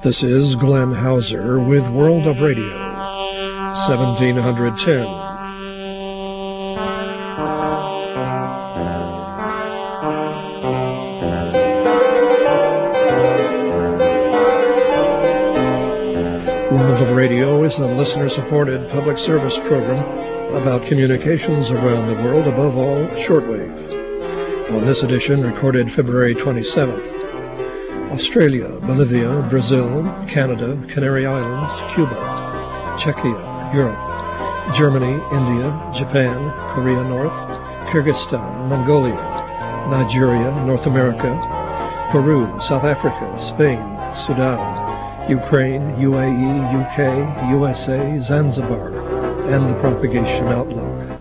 This is Glenn Hauser with World of Radio, 1710. World of Radio is a listener-supported public service program about communications around the world, above all, shortwave. On this edition, recorded February 27th, Australia, Bolivia, Brazil, Canada, Canary Islands, Cuba, Czechia, Europe, Germany, India, Japan, Korea North, Kyrgyzstan, Mongolia, Nigeria, North America, Peru, South Africa, Spain, Sudan, Ukraine, UAE, UK, USA, Zanzibar, and the propagation outlook.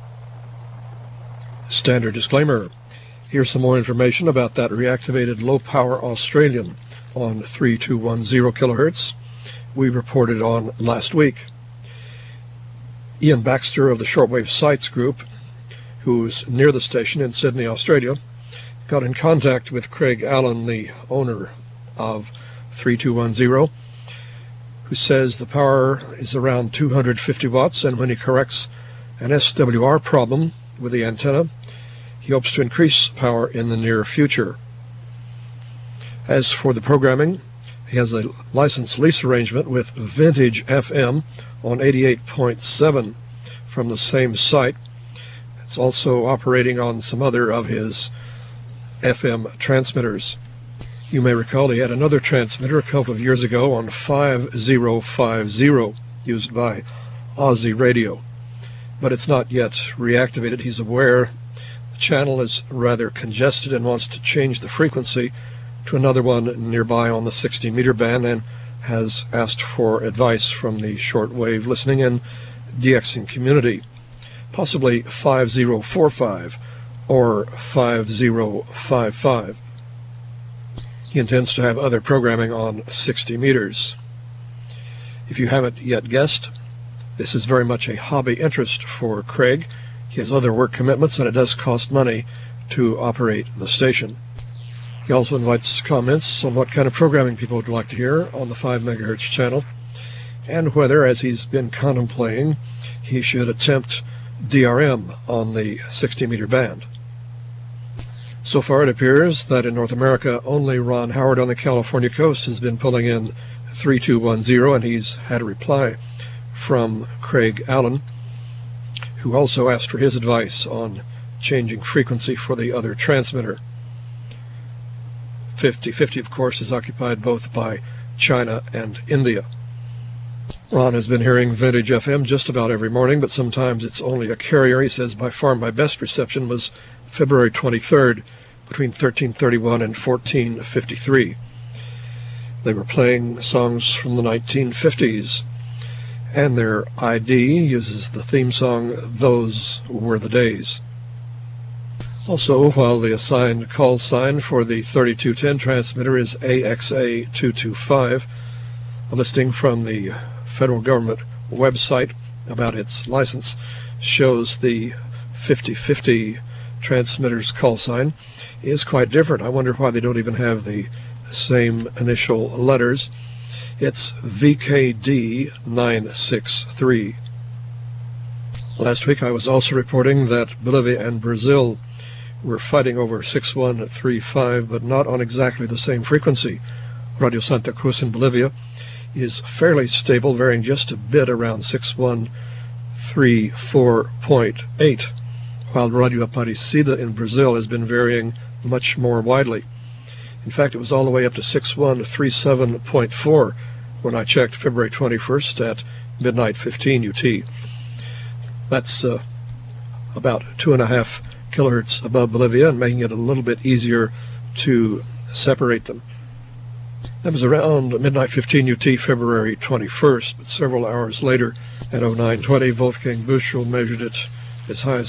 Standard disclaimer. Here's some more information about that reactivated low-power Australian on 3210 kilohertz we reported on last week. Ian Baxter of the Shortwave Sites Group, who's near the station in Sydney, Australia, got in contact with Craig Allen, the owner of 3210, who says the power is around 250 watts, and when he corrects an SWR problem with the antenna, he hopes to increase power in the near future. As for the programming, he has a license lease arrangement with Vintage FM on 88.7 from the same site. It's also operating on some other of his FM transmitters. You may recall he had another transmitter a couple of years ago on 5050 used by Aussie Radio, but it's not yet reactivated. He's aware channel is rather congested and wants to change the frequency to another one nearby on the 60-meter band, and has asked for advice from the shortwave listening and DXing community, possibly 5045 or 5055. He intends to have other programming on 60 meters. If you haven't yet guessed, this is very much a hobby interest for Craig. He has other work commitments, and it does cost money to operate the station. He also invites comments on what kind of programming people would like to hear on the 5 megahertz channel, and whether, as he's been contemplating, he should attempt DRM on the 60-meter band. So far, it appears that in North America, only Ron Howard on the California coast has been pulling in 3210, and he's had a reply from Craig Allen, who also asked for his advice on changing frequency for the other transmitter. 5050, of course, is occupied both by China and India. Ron has been hearing Vintage FM just about every morning, but sometimes it's only a carrier. He says by far my best reception was February 23rd between 1331 and 1453. They were playing songs from the 1950s. And their ID uses the theme song, Those Were the Days. Also, while the assigned call sign for the 3210 transmitter is AXA225, a listing from the federal government website about its license shows the 5050 transmitter's call sign is quite different. I wonder why they don't even have the same initial letters. It's VKD 963. Last week I was also reporting that Bolivia and Brazil were fighting over 6135, but not on exactly the same frequency. Radio Santa Cruz in Bolivia is fairly stable, varying just a bit around 6134.8, while Radio Aparecida in Brazil has been varying much more widely. In fact, it was all the way up to 6137.4 when I checked February 21st at midnight 15 UT. That's about 2.5 kilohertz above Bolivia, and making it a little bit easier to separate them. That was around midnight 15 UT, February 21st, but several hours later at 0920, Wolfgang Buschel measured it as high as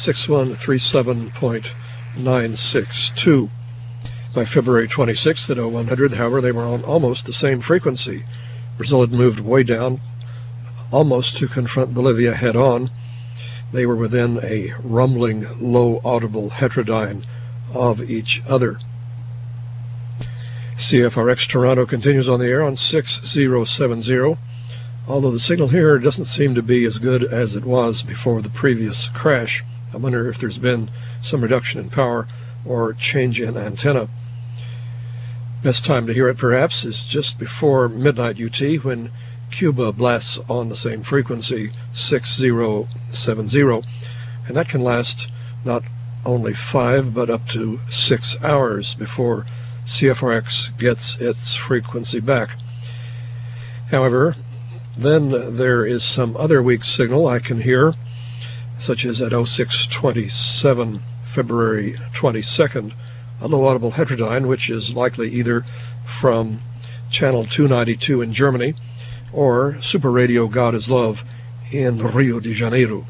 6137.962. By February 26th at 0100, however, they were on almost the same frequency. Brazil had moved way down, almost to confront Bolivia head-on. They were within a rumbling, low audible heterodyne of each other. CFRX Toronto continues on the air on 6070, although the signal here doesn't seem to be as good as it was before the previous crash. I wonder if there's been some reduction in power or change in antenna. Best time to hear it, perhaps, is just before midnight UT, when Cuba blasts on the same frequency, 6070, and that can last not only 5 but up to 6 hours before CFRX gets its frequency back. However, then there is some other weak signal I can hear, such as at 0627 February 22nd, a low audible heterodyne, which is likely either from channel 292 in Germany or Super Radio God is Love in Rio de Janeiro.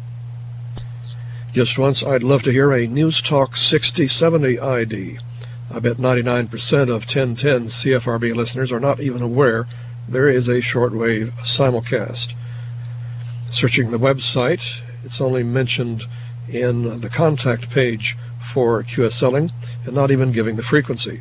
Just once, I'd love to hear a News Talk 6070 ID. I bet 99% of 1010 CFRB listeners are not even aware there is a shortwave simulcast. Searching the website, it's only mentioned in the contact page for QSLing and not even giving the frequency.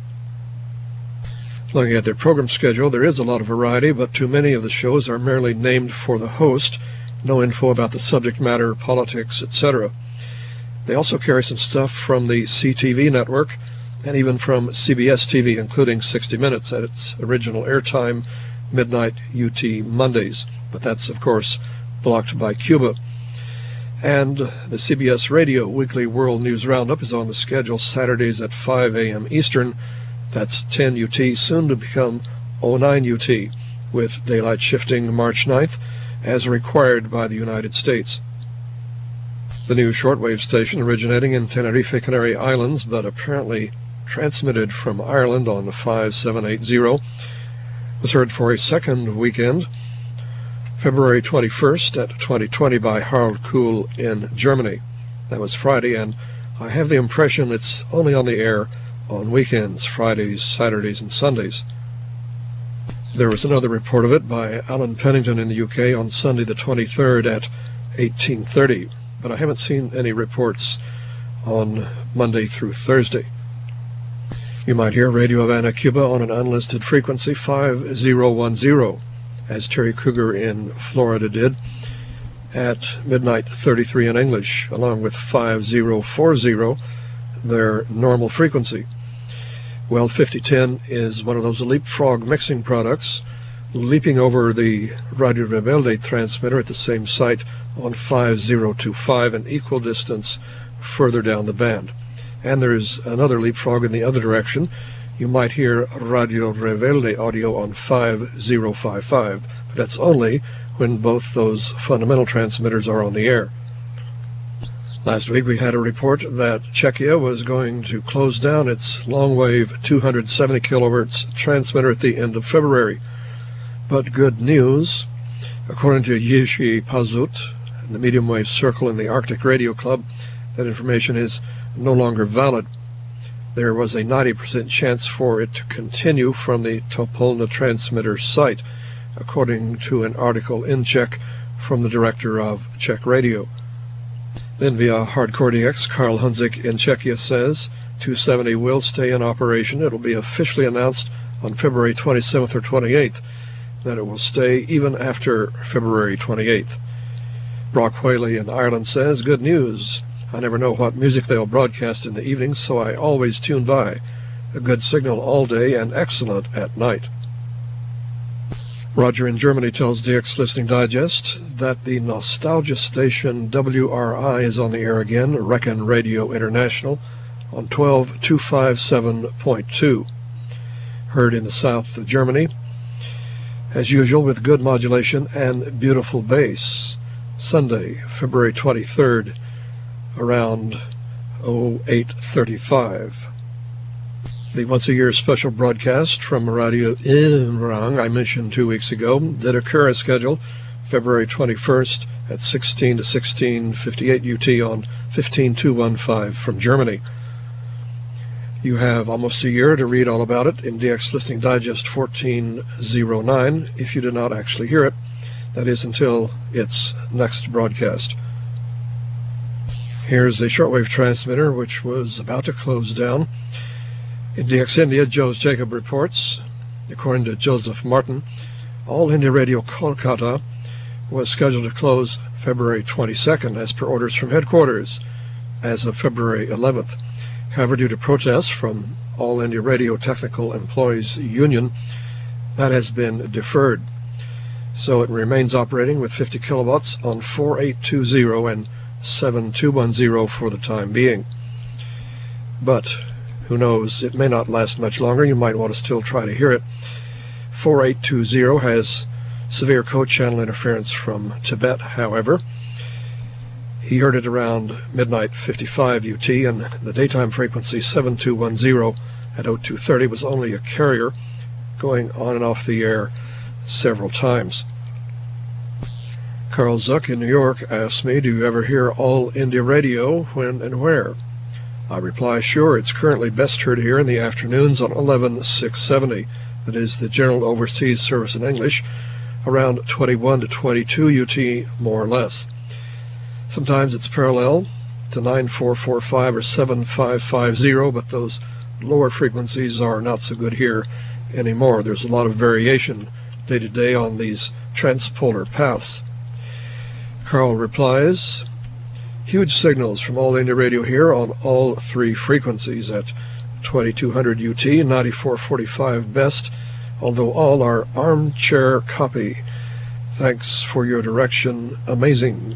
Looking at their program schedule, there is a lot of variety, but too many of the shows are merely named for the host, no info about the subject matter, politics, etc. They also carry some stuff from the CTV network and even from CBS TV, including 60 Minutes at its original airtime, midnight UT Mondays, but that's, of course, blocked by Cuba. And the CBS Radio Weekly World News Roundup is on the schedule Saturdays at 5 a.m. Eastern. That's 10 UT, soon to become 09 UT, with daylight shifting March 9th, as required by the United States. The new shortwave station, originating in Tenerife, Canary Islands, but apparently transmitted from Ireland on 5780, was heard for a second weekend, February 21st at 2020 by Harold Kuhl in Germany. That was Friday, and I have the impression it's only on the air on weekends, Fridays, Saturdays, and Sundays. There was another report of it by Alan Pennington in the UK on Sunday the 23rd at 1830, but I haven't seen any reports on Monday through Thursday. You might hear Radio Havana, Cuba on an unlisted frequency 5010, as Terry Kruger in Florida did, at midnight 33 in English, along with 5040, their normal frequency. Well, 5010 is one of those leapfrog mixing products, leaping over the Radio Rebelde transmitter at the same site on 5025, an equal distance further down the band. And there's another leapfrog in the other direction. You might hear Radio Rebelde audio on 5055, but that's only when both those fundamental transmitters are on the air. Last week we had a report that Czechia was going to close down its long-wave 270 kilohertz transmitter at the end of February. But good news, according to Jiří Pazut, the medium-wave circle in the Arctic Radio Club, that information is no longer valid. There was a 90% chance for it to continue from the Topolna transmitter site, according to an article in Czech from the director of Czech Radio. Then via Hardcore DX, Karl Hunzik in Czechia says 270 will stay in operation. It will be officially announced on February 27th or 28th that it will stay even after February 28th. Brock Whaley in Ireland says, good news. I never know what music they'll broadcast in the evenings, so I always tune by. A good signal all day and excellent at night. Roger in Germany tells DX Listening Digest that the nostalgia station WRI is on the air again, Reckon Radio International, on 12257.2. Heard in the south of Germany, as usual with good modulation and beautiful bass. Sunday, February 23rd, around 0835. The once-a-year special broadcast from Radio Imrang I mentioned 2 weeks ago did occur as scheduled February 21st at 16 to 16:58 UT on 15215 from Germany. You have almost a year to read all about it in DX Listening Digest 1409 if you did not actually hear it. That is until its next broadcast. Here's a shortwave transmitter which was about to close down. In DX India, Joseph Jacob reports, according to Joseph Martin, All India Radio Kolkata was scheduled to close February 22nd as per orders from headquarters as of February 11th. However, due to protests from All India Radio Technical Employees Union, that has been deferred. So it remains operating with 50 kilowatts on 4820 and 7210 for the time being. But who knows, it may not last much longer. You might want to still try to hear it. 4820 has severe code channel interference from Tibet, however. He heard it around midnight 55 UT, and the daytime frequency 7210 at 0230 was only a carrier going on and off the air several times. Carl Zuck in New York asked me, do you ever hear All India Radio, when and where? I reply, sure, it's currently best heard here in the afternoons on 11670, that is the General Overseas Service in English, around 21 to 22 UT, more or less. Sometimes it's parallel to 9445 or 7550, but those lower frequencies are not so good here anymore. There's a lot of variation day to day on these transpolar paths. Carl replies, huge signals from All India Radio here on all three frequencies at 2200 UT and 9445 best, although all are armchair copy. Thanks for your direction. Amazing.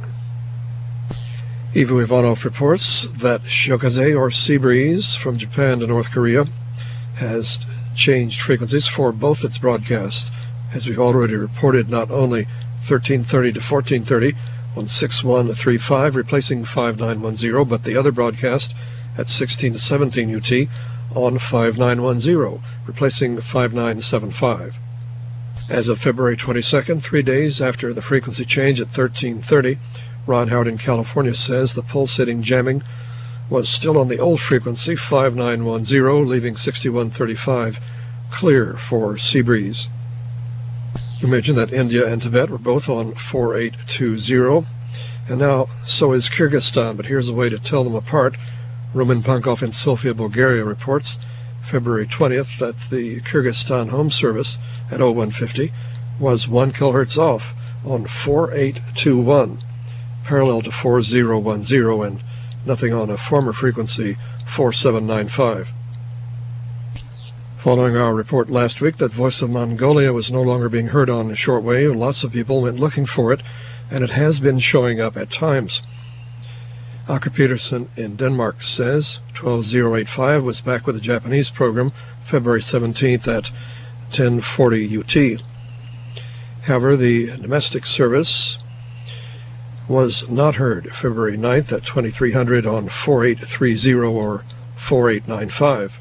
Ivo Ivanov reports that Shokaze or sea breeze from Japan to North Korea has changed frequencies for both its broadcasts, as we've already reported, not only 1330 to 1430 on 6135 replacing 5910, but the other broadcast at 16 to 17 UT on 5910 replacing 5975. As of February 22nd, 3 days after the frequency change at 1330, Ron Howard in California says the pulsating jamming was still on the old frequency 5910, leaving 6135 clear for sea breeze. You mentioned that India and Tibet were both on 4820, and now so is Kyrgyzstan, but here's a way to tell them apart. Roman Pankov in Sofia, Bulgaria reports February 20th that the Kyrgyzstan home service at 0150 was 1 kHz off on 4821, parallel to 4010, and nothing on a former frequency 4795. Following our report last week that Voice of Mongolia was no longer being heard on shortwave, lots of people went looking for it, and it has been showing up at times. Aker Peterson in Denmark says 12085 was back with the Japanese program February 17th at 1040 UT. However, the domestic service was not heard February 9th at 2300 on 4830 or 4895.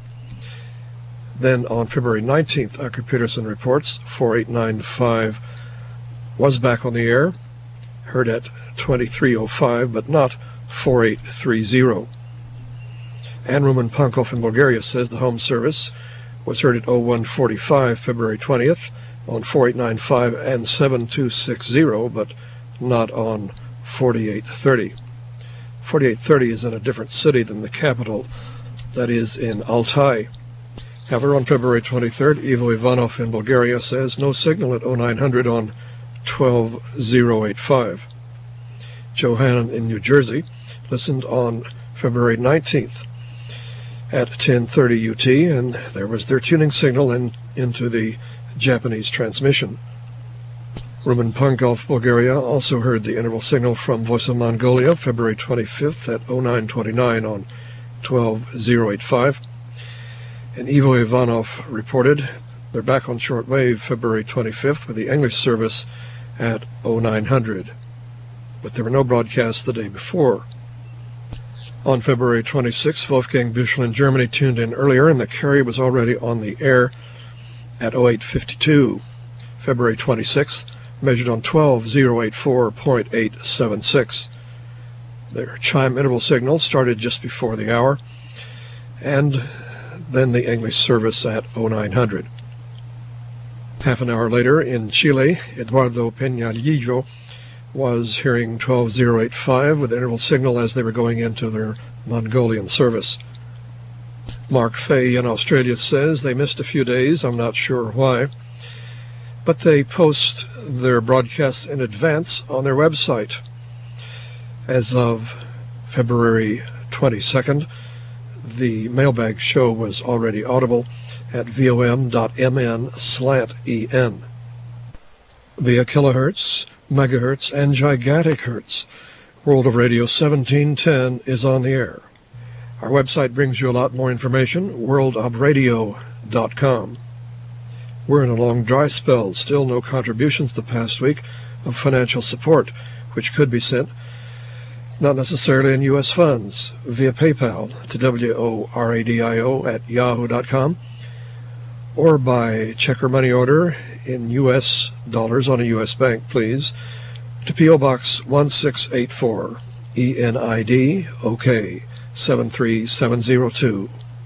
Then on February 19th, Aker Peterson reports 4895 was back on the air, heard at 2305, but not 4830. And Roman Pankov in Bulgaria says the home service was heard at 0145 February 20th on 4895 and 7260, but not on 4830. 4830 is in a different city than the capital, that is in Altai. However, on February 23rd, Ivo Ivanov in Bulgaria says no signal at 0900 on 12085. Joe Hannon in New Jersey listened on February 19th at 1030 UT, and there was their tuning signal into the Japanese transmission. Roman Pankov, Bulgaria, also heard the interval signal from Voice of Mongolia February 25th at 0929 on 12085. And Ivo Ivanov reported they're back on shortwave February 25th with the English service at 0900. But there were no broadcasts the day before. On February 26th, Wolfgang Büchel in Germany tuned in earlier, and the carrier was already on the air at 0852. February 26th, measured on 12084.876. Their chime interval signal started just before the hour, and then the English service at 0900. Half an hour later, in Chile, Eduardo Peñalillo was hearing 12085 with the interval signal as they were going into their Mongolian service. Mark Fay in Australia says they missed a few days. I'm not sure why. But they post their broadcasts in advance on their website. As of February 22nd, the Mailbag Show was already audible at vom.mn/en. Via kilohertz, megahertz, and gigantic hertz, World of Radio 1710 is on the air. Our website brings you a lot more information, worldofradio.com. We're in a long dry spell, still no contributions the past week of financial support, which could be sent, not necessarily in U.S. funds, via PayPal to WORADIO@yahoo.com, or by check or money order in U.S. dollars on a U.S. bank, please, to P.O. Box 1684, ENID, OK, 73702.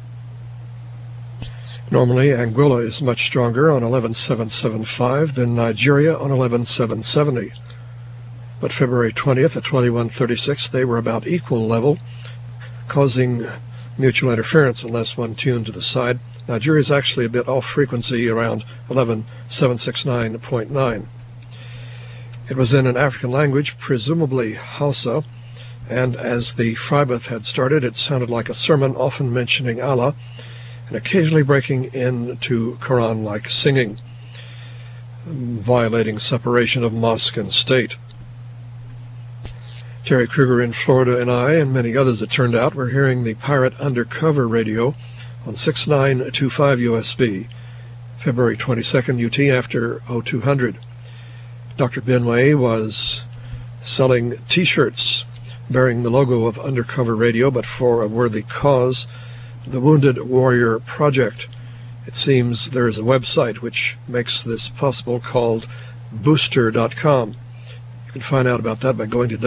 Normally, Anguilla is much stronger on 11775 than Nigeria on 11770. But February 20th at 2136, they were about equal level, causing mutual interference unless one tuned to the side. Nigeria is actually a bit off frequency, around 11769.9. It was in an African language, presumably Hausa, and as the Fribeth had started, it sounded like a sermon, often mentioning Allah, and occasionally breaking into Quran-like singing, violating separation of mosque and state. Terry Kruger in Florida and I, and many others it turned out, were hearing the Pirate Undercover Radio on 6925 USB, February 22nd UT after 0200. Dr. Benway was selling T-shirts bearing the logo of Undercover Radio, but for a worthy cause, the Wounded Warrior Project. It seems there is a website which makes this possible called Booster.com. You can find out about that by going to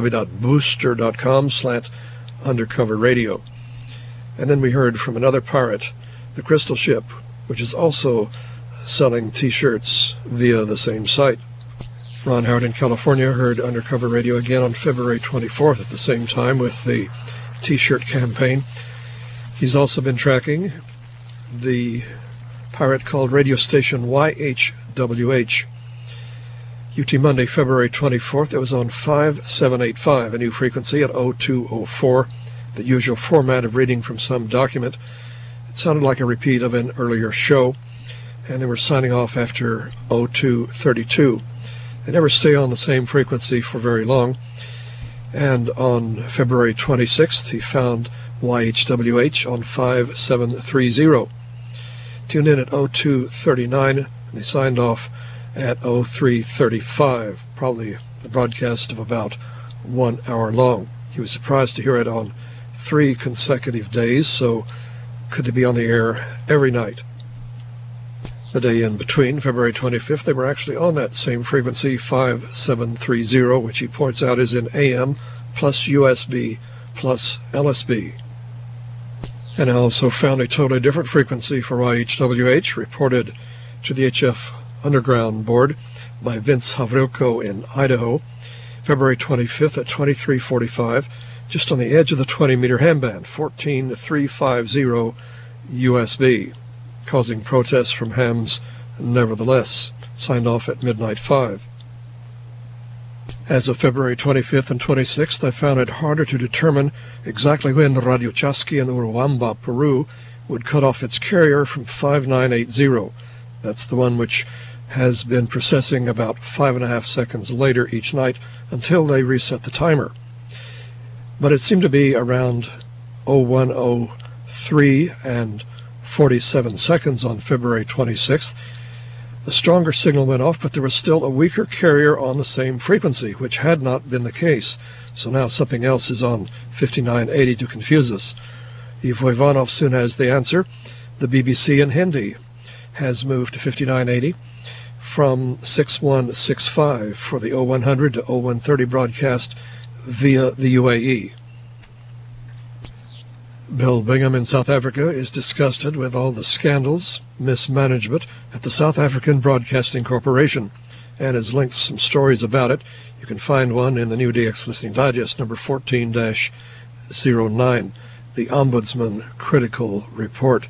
www.booster.com/undercoverradio. And then we heard from another pirate, the Crystal Ship, which is also selling T-shirts via the same site. Ron Howard in California heard Undercover Radio again on February 24th at the same time with the T-shirt campaign. He's also been tracking the pirate called radio station YHWH. UT Monday, February 24th, it was on 5785, a new frequency at 0204, the usual format of reading from some document. It sounded like a repeat of an earlier show, and they were signing off after 0232. They never stay on the same frequency for very long, and on February 26th, he found YHWH on 5730. Tuned in at 0239, and they signed off at 0335, probably a broadcast of about 1 hour long. He was surprised to hear it on 3 consecutive days, so could they be on the air every night? The day in between, February 25th, they were actually on that same frequency, 5730, which he points out is in AM plus USB plus LSB. And I also found a totally different frequency for YHWH, reported to the HF Underground Board by Vince Havrilko in Idaho, February 25th at 2345, just on the edge of the 20-meter handband, 14350 USB, causing protests from hams nevertheless, signed off at midnight 5. As of February 25th and 26th, I found it harder to determine exactly when Radio Chasqui in Urubamba, Peru, would cut off its carrier from 5980. That's the one which has been processing about 5.5 seconds later each night until they reset the timer. But it seemed to be around 0103 and 47 seconds on February 26th. The stronger signal went off, but there was still a weaker carrier on the same frequency, which had not been the case. So now something else is on 5980 to confuse us. Ivo Ivanov soon has the answer. The BBC in Hindi has moved to 5980 from 6165 for the 0100 to 0130 broadcast via the UAE. Bill Bingham in South Africa is disgusted with all the scandals, mismanagement at the South African Broadcasting Corporation, and has linked some stories about it. You can find one in the new DX Listening Digest, number 14-09. the Ombudsman Critical Report.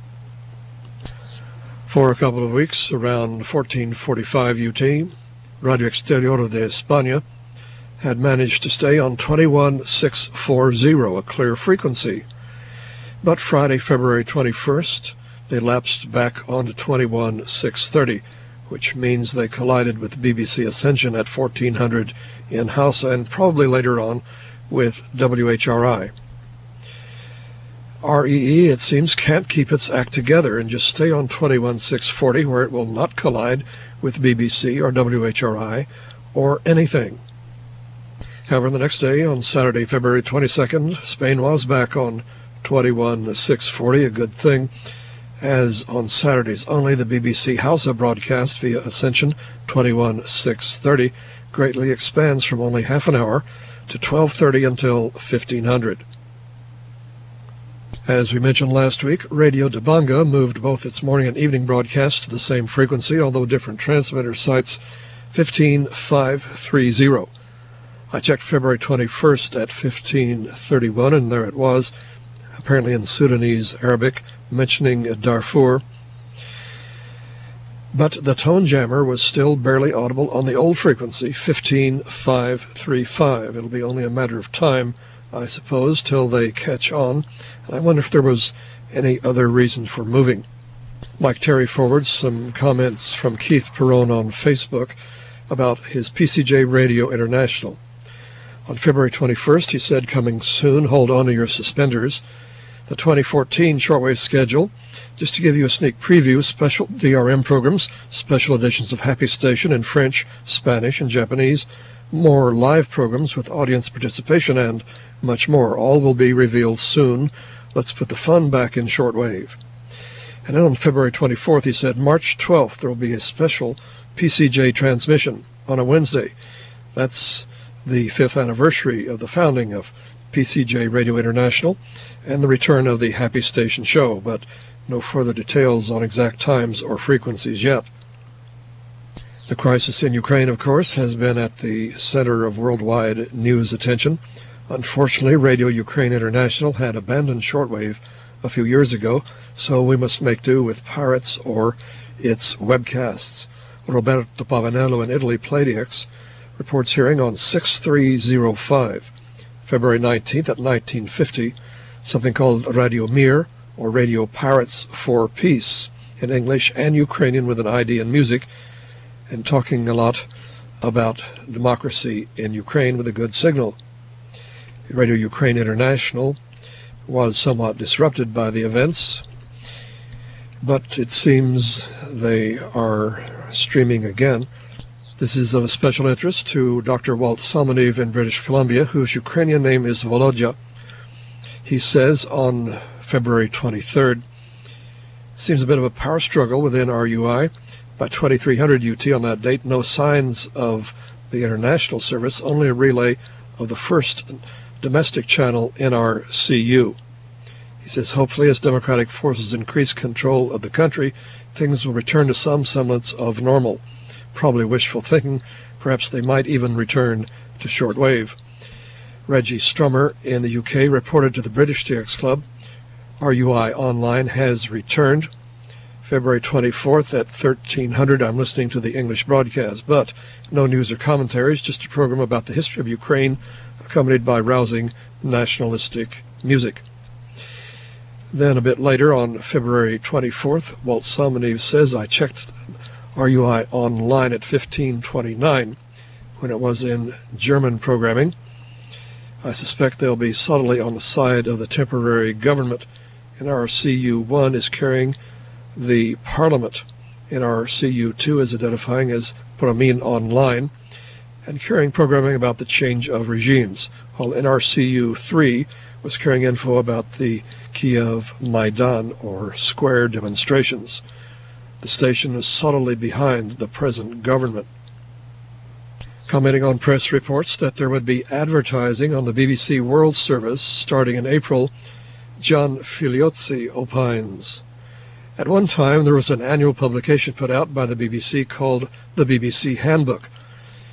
For a couple of weeks, around 1445 UT, Radio Exterior de España had managed to stay on 21640, a clear frequency. But Friday, February 21st, they lapsed back onto 21630, which means they collided with BBC Ascension at 1400 in Hausa and probably later on with WHRI. REE, it seems, can't keep its act together and just stay on 21640 where it will not collide with BBC or WHRI or anything. However, the next day, on Saturday, February 22nd, Spain was back on 21640, a good thing, as on Saturdays only the BBC Hausa broadcast via Ascension 21630 greatly expands from only half an hour to 12:30 until 1500. As we mentioned last week, Radio de Banga moved both its morning and evening broadcasts to the same frequency, although different transmitter sites, 15530. I checked February 21st at 1531, and there it was, apparently in Sudanese Arabic, mentioning Darfur. But the tone jammer was still barely audible on the old frequency, 15535. It'll be only a matter of time, I suppose, till they catch on. And I wonder if there was any other reason for moving. Mike Terry forwards some comments from Keith Perrone on Facebook about his PCJ Radio International. On February 21st, he said, coming soon, hold on to your suspenders. The 2014 shortwave schedule, just to give you a sneak preview, special DRM programs, special editions of Happy Station in French, Spanish, and Japanese, more live programs with audience participation, and much more. All will be revealed soon. Let's put the fun back in shortwave. And then on February 24th, he said, March 12th, there will be a special PCJ transmission on a Wednesday. That's the 5th anniversary of the founding of PCJ Radio International and the return of the Happy Station show, but no further details on exact times or frequencies yet. The crisis in Ukraine, of course, has been at the center of worldwide news attention. Unfortunately, Radio Ukraine International had abandoned shortwave a few years ago, so we must make do with pirates or its webcasts. Roberto Pavanello in Italy, Pladix, reports hearing on 6305, February 19th at 1950, something called Radio Mir, or Radio Pirates for Peace, in English and Ukrainian with an ID and music, and talking a lot about democracy in Ukraine with a good signal. Radio Ukraine International was somewhat disrupted by the events, but it seems they are streaming again. This is of special interest to Dr. Walt Salmoniv in British Columbia, whose Ukrainian name is Volodya. He says on February 23rd, seems a bit of a power struggle within RUI. By 2300 UT on that date, no signs of the international service, only a relay of the first domestic channel NRCU. He says, hopefully as democratic forces increase control of the country, things will return to some semblance of normal. Probably wishful thinking. Perhaps they might even return to shortwave. Reggie Strummer in the UK reported to the British TX Club, RUI Online has returned. February 24th at 1300, I'm listening to the English broadcast, but no news or commentaries, just a program about the history of Ukraine, accompanied by rousing nationalistic music. Then a bit later, on February 24th, Walt Salmoniv says, I checked RUI Online at 1529 when it was in German programming. I suspect they'll be subtly on the side of the temporary government. NRCU1 is carrying the Parliament. NRCU2 is identifying as Promin Online and carrying programming about the change of regimes, while NRCU3 was carrying info about the Kiev Maidan, or square demonstrations. The station is subtly behind the present government. Commenting on press reports that there would be advertising on the BBC World Service starting in April, John Filiozzi opines. At one time, there was an annual publication put out by the BBC called the BBC Handbook.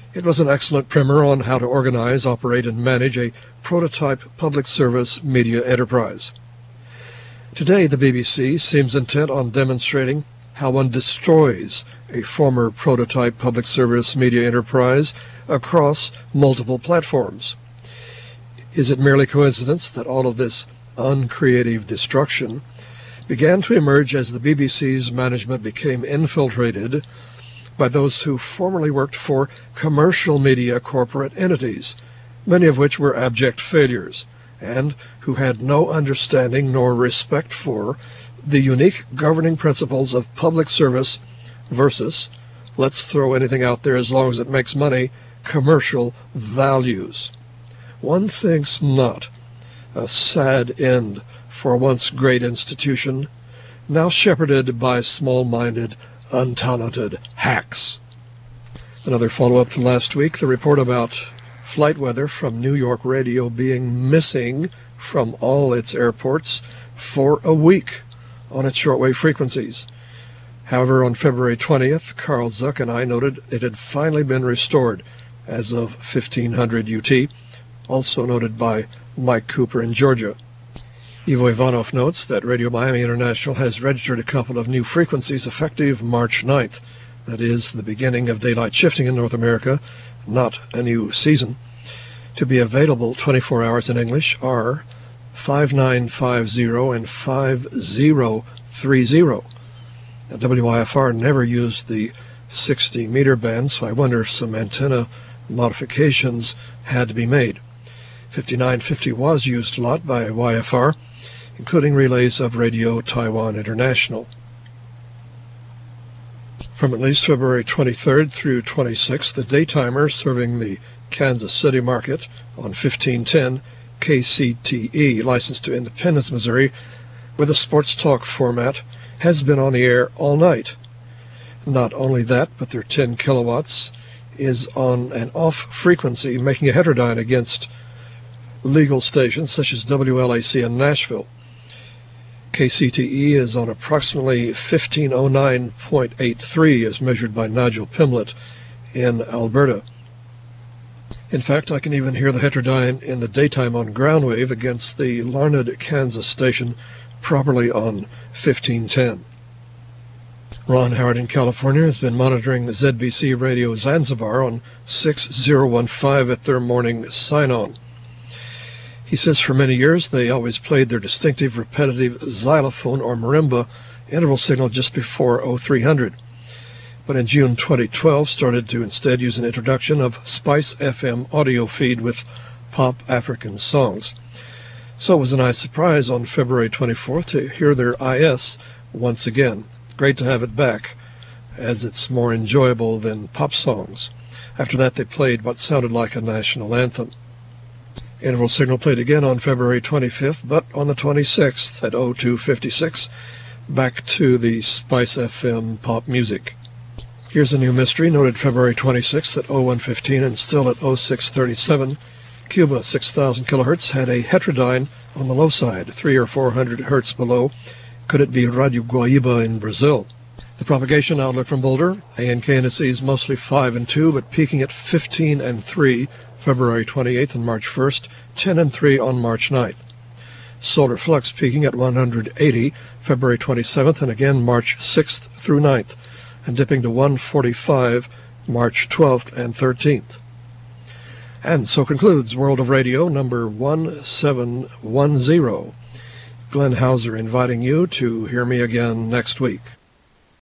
It was an excellent primer on how to organize, operate, and manage a prototype public service media enterprise. Today, the BBC seems intent on demonstrating how one destroys a former prototype public service media enterprise across multiple platforms. Is it merely coincidence that all of this uncreative destruction began to emerge as the BBC's management became infiltrated by those who formerly worked for commercial media corporate entities, many of which were abject failures, and who had no understanding nor respect for the unique governing principles of public service versus, let's throw anything out there as long as it makes money, commercial values. One thinks not. A sad end for a once great institution, now shepherded by small-minded, untalented hacks. Another follow-up to last week, the report about flight weather from New York radio being missing from all its airports for a week on its shortwave frequencies. However, on February 20th, Carl Zuck and I noted it had finally been restored as of 1500 UT, also noted by Mike Cooper in Georgia. Ivo Ivanov notes that Radio Miami International has registered a couple of new frequencies effective March 9th. That is the beginning of daylight shifting in North America, not a new season. To be available 24 hours in English are 5950 and 5030. Now, WIFR never used the 60-meter band, so I wonder if some antenna modifications had to be made. 5950 was used a lot by YFR, including relays of Radio Taiwan International. From at least February 23rd through 26th, the daytimer serving the Kansas City market on 1510 KCTE, licensed to Independence, Missouri, with a sports talk format, has been on the air all night. Not only that, but their 10 kilowatts is on an off frequency, making a heterodyne against legal stations such as WLAC in Nashville. KCTE is on approximately 1509.83 as measured by Nigel Pimlett in Alberta. In fact, I can even hear the heterodyne in the daytime on groundwave against the Larned, Kansas station properly on 1510. Ron Howard in California has been monitoring ZBC Radio Zanzibar on 6015 at their morning sign-on. He says for many years they always played their distinctive repetitive xylophone or marimba interval signal just before 0300, but in June 2012 started to instead use an introduction of Spice FM audio feed with pop African songs. So it was a nice surprise on February 24th to hear their IS once again. Great to have it back, as it's more enjoyable than pop songs. After that they played what sounded like a national anthem. Interval signal played again on February 25th, but on the 26th at 0256, back to the Spice FM pop music. Here's a new mystery, noted February 26th at 0115 and still at 0637. Cuba, 6,000 kilohertz, had a heterodyne on the low side, 300 or 400 hertz below. Could it be Radio Guaíba in Brazil? The propagation outlook from Boulder, ANK indices mostly 5 and 2, but peaking at 15 and 3, February 28th and March 1st, 10 and 3 on March 9th. Solar flux peaking at 180, February 27th, and again March 6th through 9th, and dipping to 145, March 12th and 13th. And so concludes World of Radio number 1710. Glenn Hauser inviting you to hear me again next week.